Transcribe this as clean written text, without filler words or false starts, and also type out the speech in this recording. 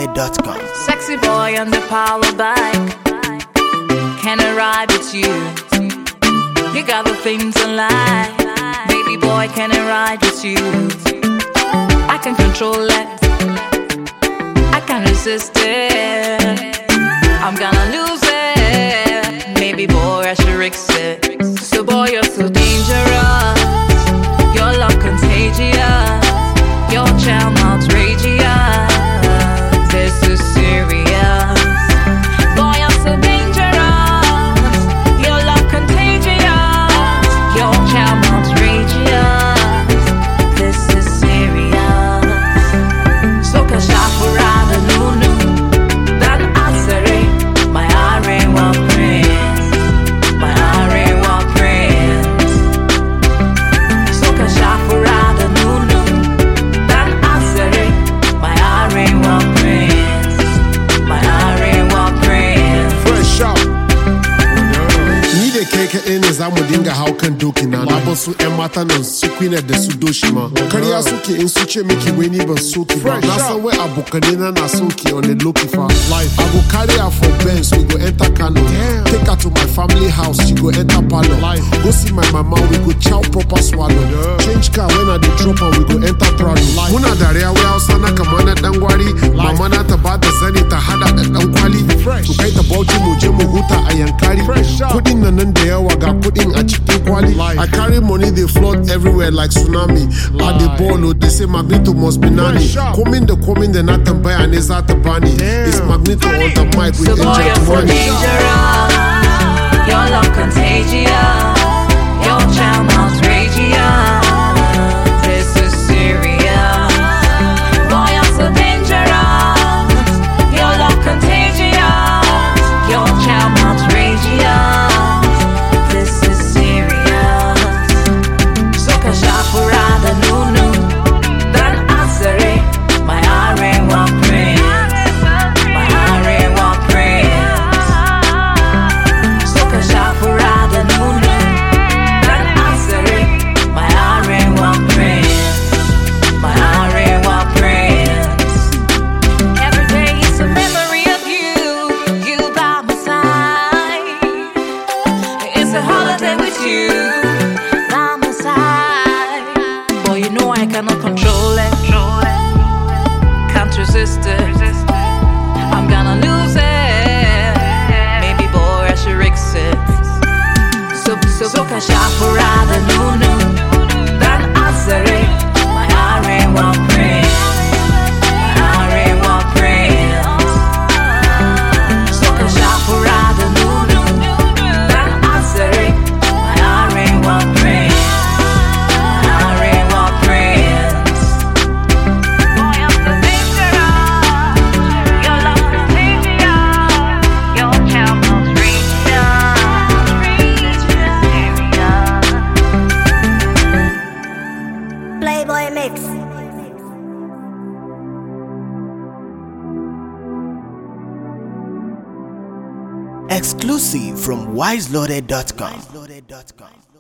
wiseloaded.com. Sexy boy on the power bike, can I ride with you? You got the things I like. Baby boy, can I ride with you? I can control it, I can't resist it. I'm gonna lose it. Maybe boy, I should risk it. So boy, you're so dangerous. Your love contagious. Your charm outrageous. This is serious. Boy, I'm so dangerous. Your love contagious. Your charm outrageous. This is serious. So kashafurada nunu. Dan asare. My arewa prince. My arewa prince. So kashafurada nunu. Dan asare. My arewa prince. My arewa prince. Fresh out. Ni da keke ɗaya ne za mu dinga haukan doki na ba su ƴan mata nan su kwina da su doshi ma karya suke in su ce miki wai ni ban soki ba na san wai abokanai na soki on the loki fa I go carry her for Benz, we go enter Kano. Take her to my family house, she go enter Palo. Go see my mama, we go chow proper swallow. Change car when I dey drop her, we go enter Prado. Muna dariya wai Hausa na kama na dan gwari. Mama na ta bada zani ta hada da dan kwali. Ku kai ta Bauchi mu je mu huta a Yankari. Kudin nan da yawa ga kudin a cikin kwali. I carry money, they flood everywhere like tsunami. At the ball, they say Magneto must be nanny. Coming da na tambaya ne za ta bani. It's Magneto on the mic with So boy, you're so money. dangerous. Your love contagious. Your charm outrageous. This is serious. Boy, you're so dangerous. Your love contagious. Your charm outrageous. This is serious. So kashafurada nunu. Dan asare. My arewa prince. My arewa prince. So kashafurada nunu. Dan asare. My arewa prince. My arewa prince. Every day is a memory of you. You by my side. It's a holiday with you by my side. Boy, you know I cannot control it. Can't resist it. I'm gonna lose it. Maybe boy, I should risk it. So kashafurada nunu. Dan asare. My arewa prince. My arewa prince. So kashafurada nunu. Dan asare. My arewa prince. My arewa prince. Boy, I'm so dangerous. Your love contagious. Your charm outrageous. Playboy Mix. Exclusive from wiseloaded.com.